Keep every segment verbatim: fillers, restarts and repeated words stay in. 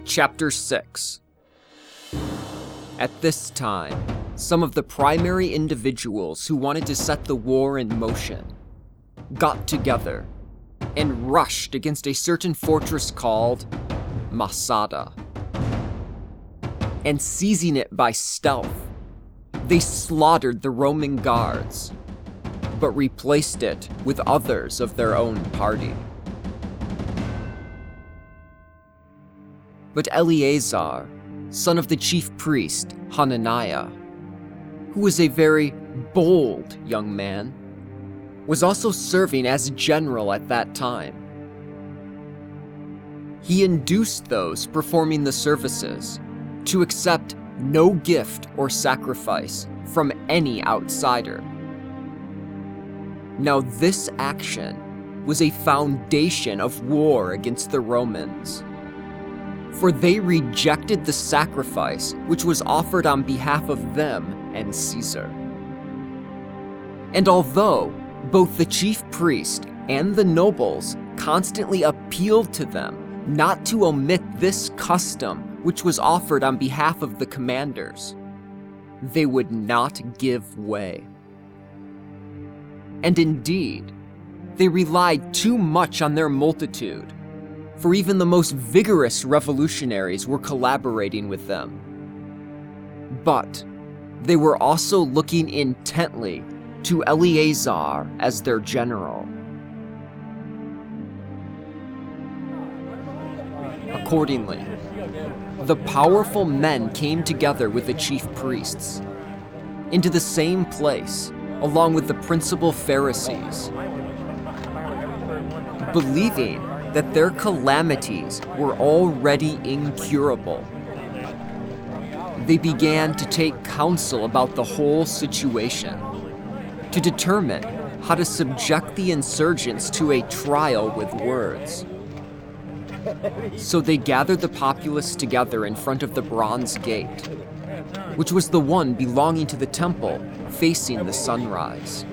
Chapter six. At this time, some of the primary individuals who wanted to set the war in motion got together and rushed against a certain fortress called Masada. And seizing it by stealth, they slaughtered the Roman guards, but replaced it with others of their own party. But Eleazar, son of the chief priest Hananiah, who was a very bold young man, was also serving as general at that time. He induced those performing the services to accept no gift or sacrifice from any outsider. Now, this action was a foundation of war against the Romans, for they rejected the sacrifice which was offered on behalf of them and Caesar. And although both the chief priest and the nobles constantly appealed to them not to omit this custom which was offered on behalf of the commanders, they would not give way. And indeed, they relied too much on their multitude, for even the most vigorous revolutionaries were collaborating with them. But they were also looking intently to Eleazar as their general. Accordingly, the powerful men came together with the chief priests into the same place, along with the principal Pharisees, believing that their calamities were already incurable. They began to take counsel about the whole situation, to determine how to subject the insurgents to a trial with words. So they gathered the populace together in front of the bronze gate, which was the one belonging to the temple facing the sunrise.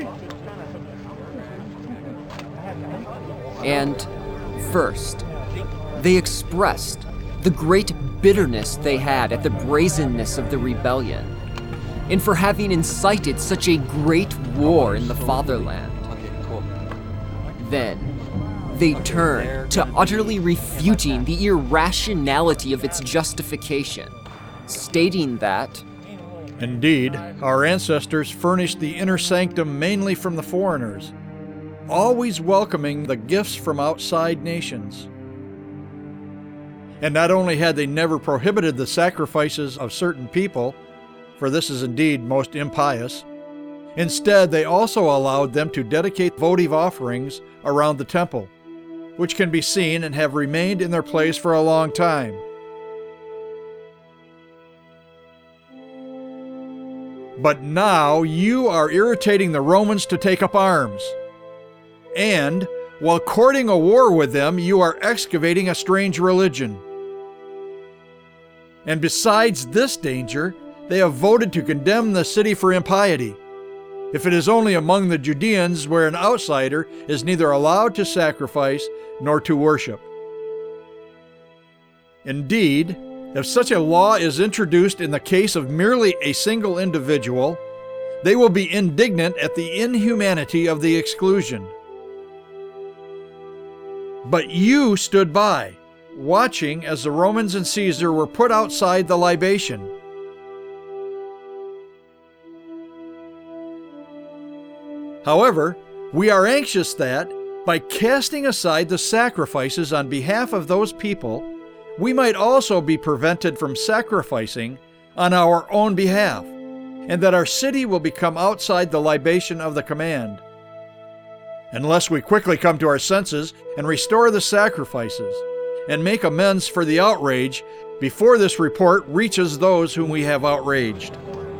And first, they expressed the great bitterness they had at the brazenness of the rebellion, and for having incited such a great war in the fatherland. Then, they turned to utterly refuting the irrationality of its justification, stating that, "Indeed, our ancestors furnished the inner sanctum mainly from the foreigners, always welcoming the gifts from outside nations. And not only had they never prohibited the sacrifices of certain people, for this is indeed most impious, instead they also allowed them to dedicate votive offerings around the temple, which can be seen and have remained in their place for a long time. But now you are irritating the Romans to take up arms. And, while courting a war with them, you are excavating a strange religion. And besides this danger, they have voted to condemn the city for impiety, if it is only among the Judeans where an outsider is neither allowed to sacrifice nor to worship. Indeed, if such a law is introduced in the case of merely a single individual, they will be indignant at the inhumanity of the exclusion. But you stood by, watching as the Romans and Caesar were put outside the libation. However, we are anxious that, by casting aside the sacrifices on behalf of those people, we might also be prevented from sacrificing on our own behalf, and that our city will become outside the libation of the command. Unless we quickly come to our senses and restore the sacrifices, and make amends for the outrage before this report reaches those whom we have outraged."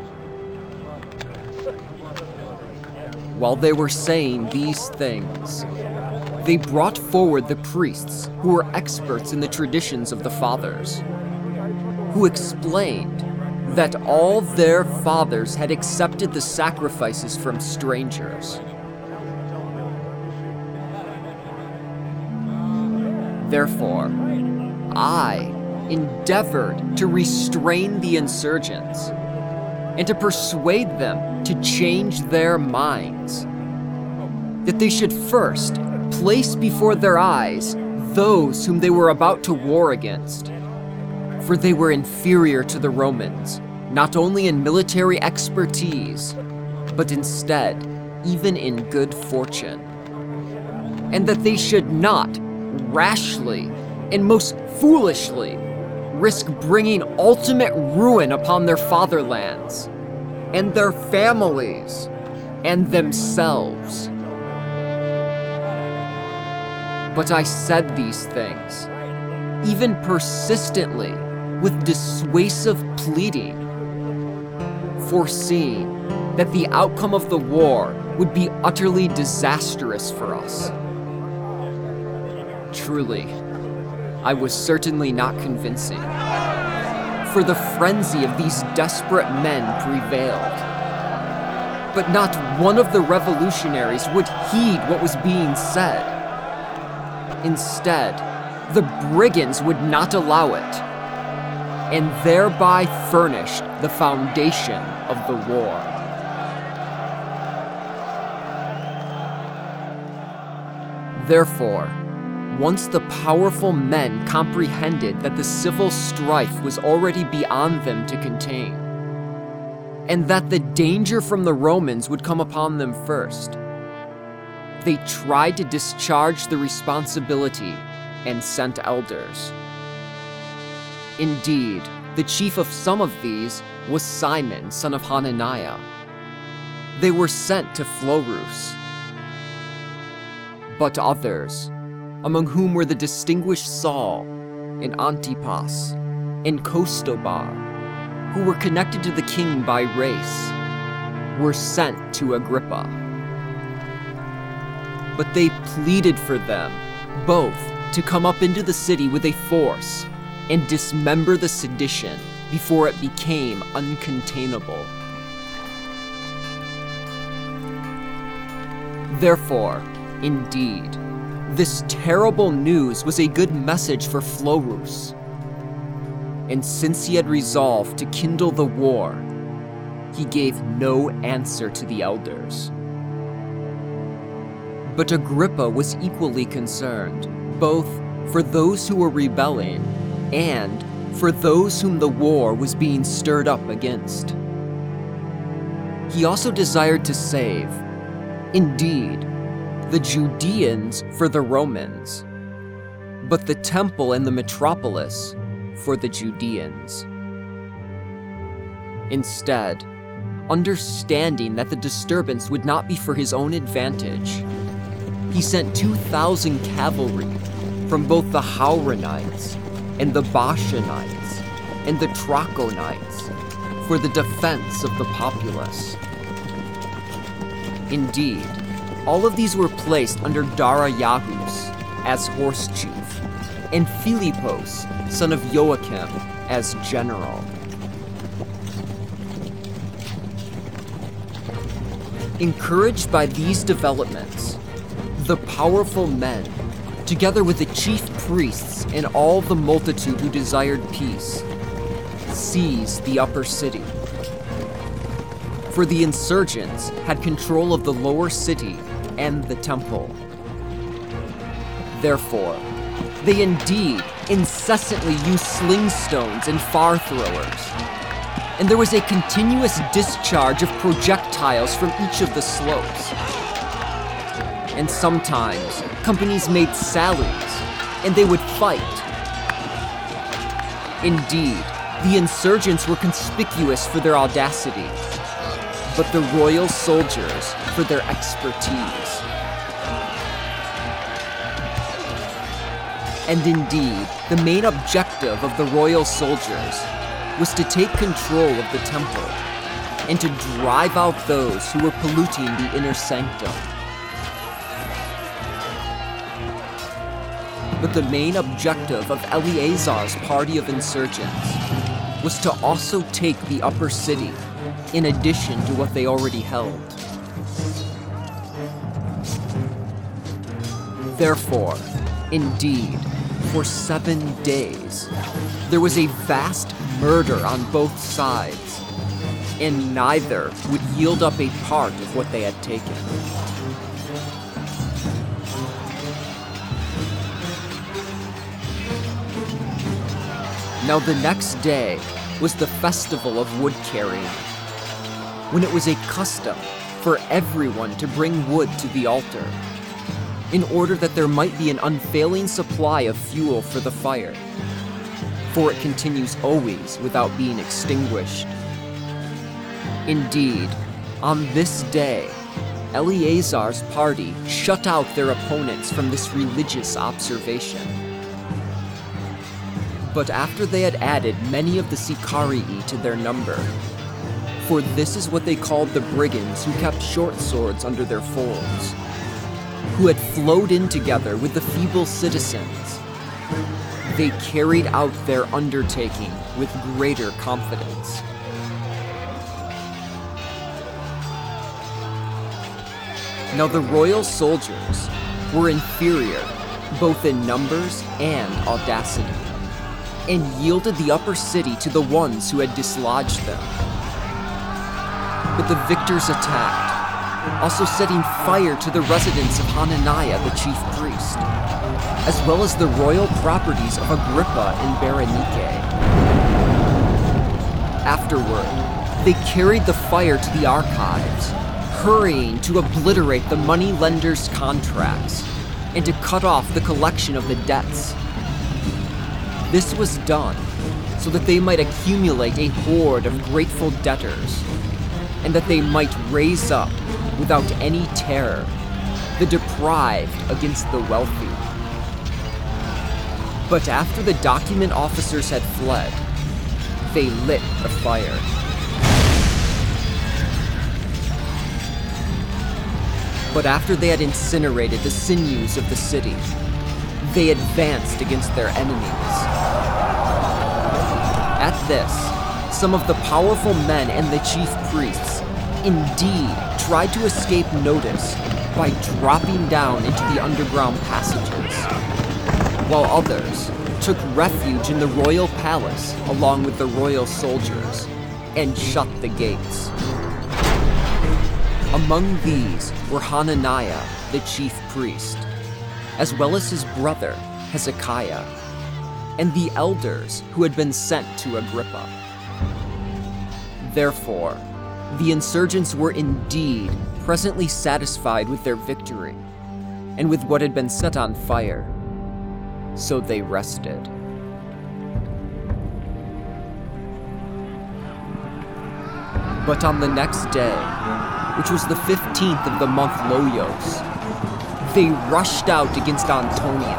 While they were saying these things, they brought forward the priests who were experts in the traditions of the fathers, who explained that all their fathers had accepted the sacrifices from strangers. Therefore, I endeavored to restrain the insurgents and to persuade them to change their minds, that they should first place before their eyes those whom they were about to war against, for they were inferior to the Romans, not only in military expertise, but instead even in good fortune, and that they should not rashly and most foolishly risk bringing ultimate ruin upon their fatherlands and their families and themselves. But I said these things, even persistently, with dissuasive pleading, foreseeing that the outcome of the war would be utterly disastrous for us. Truly, I was certainly not convincing, for the frenzy of these desperate men prevailed. But not one of the revolutionaries would heed what was being said. Instead, the brigands would not allow it, and thereby furnished the foundation of the war. Therefore, once the powerful men comprehended that the civil strife was already beyond them to contain, and that the danger from the Romans would come upon them first, they tried to discharge the responsibility and sent elders. Indeed, the chief of some of these was Simon, son of Hananiah. They were sent to Fleurus. But others, among whom were the distinguished Saul, and Antipas, and Costobar, who were connected to the king by race, were sent to Agrippa. But they pleaded for them, both, to come up into the city with a force and dismember the sedition before it became uncontainable. Therefore, indeed, this terrible news was a good message for Fleurus. And since he had resolved to kindle the war, he gave no answer to the elders. But Agrippa was equally concerned, both for those who were rebelling and for those whom the war was being stirred up against. He also desired to save, indeed, the Judeans for the Romans, but the temple and the metropolis for the Judeans. Instead, understanding that the disturbance would not be for his own advantage, he sent two thousand cavalry from both the Hauranites and the Bashanites and the Trachonites for the defense of the populace. Indeed, all of these were placed under Dariahus as horse chief, and Philippos, son of Joachim, as general. Encouraged by these developments, the powerful men, together with the chief priests and all the multitude who desired peace, seized the upper city. For the insurgents had control of the lower city and the temple. Therefore, they indeed incessantly used sling stones and far throwers, and there was a continuous discharge of projectiles from each of the slopes. And sometimes, companies made sallies, and they would fight. Indeed, the insurgents were conspicuous for their audacity, but the royal soldiers for their expertise. And indeed, the main objective of the royal soldiers was to take control of the temple and to drive out those who were polluting the inner sanctum. But the main objective of Eleazar's party of insurgents was to also take the upper city, in addition to what they already held. Therefore, indeed, for seven days. There was a vast murder on both sides, and neither would yield up a part of what they had taken. Now the next day was the festival of wood carrying, when it was a custom for everyone to bring wood to the altar, in order that there might be an unfailing supply of fuel for the fire, for it continues always without being extinguished. Indeed, on this day, Eleazar's party shut out their opponents from this religious observation. But after they had added many of the Sicarii to their number, for this is what they called the brigands who kept short swords under their folds, who had flowed in together with the feeble citizens, they carried out their undertaking with greater confidence. Now the royal soldiers were inferior, both in numbers and audacity, and yielded the upper city to the ones who had dislodged them. But the victors attacked, also setting fire to the residence of Hananiah the chief priest, as well as the royal properties of Agrippa and Berenike. Afterward, they carried the fire to the archives, hurrying to obliterate the money-lenders' contracts and to cut off the collection of the debts. This was done so that they might accumulate a horde of grateful debtors, and that they might raise up, without any terror, the deprived against the wealthy. But after the document officers had fled, they lit the fire. But after they had incinerated the sinews of the city, they advanced against their enemies. At this, some of the powerful men and the chief priests indeed tried to escape notice by dropping down into the underground passages, while others took refuge in the royal palace along with the royal soldiers and shut the gates. Among these were Hananiah, the chief priest, as well as his brother, Hezekiah, and the elders who had been sent to Agrippa. Therefore, the insurgents were indeed presently satisfied with their victory and with what had been set on fire, so they rested. But on the next day, which was the fifteenth of the month Loios, they rushed out against Antonia.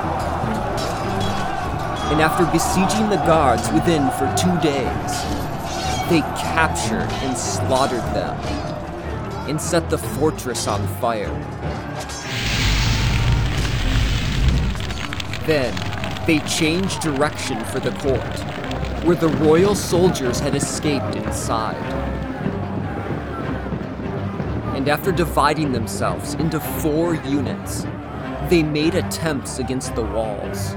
And after besieging the guards within for two days, they captured and slaughtered them and set the fortress on fire. Then, they changed direction for the court, where the royal soldiers had escaped inside. And after dividing themselves into four units, they made attempts against the walls.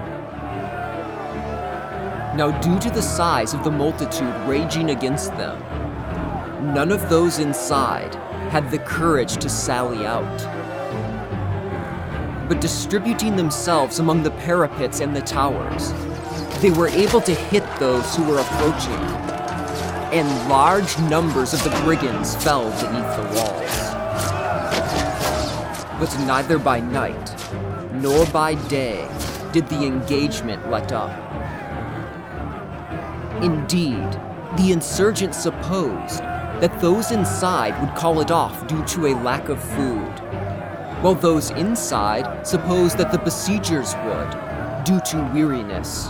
Now, due to the size of the multitude raging against them, none of those inside had the courage to sally out. But distributing themselves among the parapets and the towers, they were able to hit those who were approaching, and large numbers of the brigands fell beneath the walls. But neither by night nor by day did the engagement let up. Indeed, the insurgents supposed that those inside would call it off due to a lack of food, while those inside supposed that the besiegers would, due to weariness.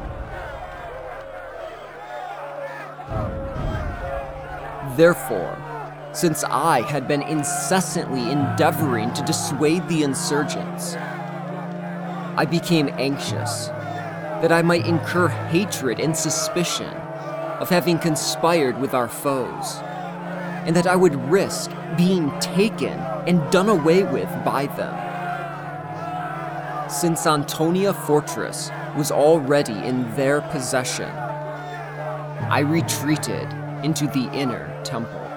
Therefore, since I had been incessantly endeavoring to dissuade the insurgents, I became anxious that I might incur hatred and suspicion of having conspired with our foes, and that I would risk being taken and done away with by them. since Antonia Fortress was already in their possession, I retreated into the inner temple.